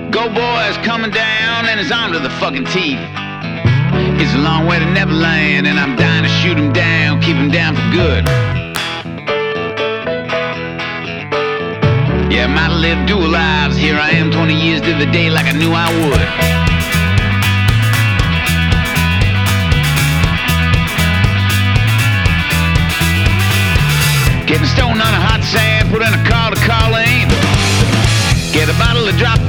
Go boys coming down and it's armed to the fucking teeth. It's a long way to Neverland and I'm dying to shoot him down, keep him down for good. Yeah, I might have lived dual lives. Here I am 20 years to the day like I knew I would. Getting stoned on a hot sand, put in a call to Colleen. Get a bottle of drop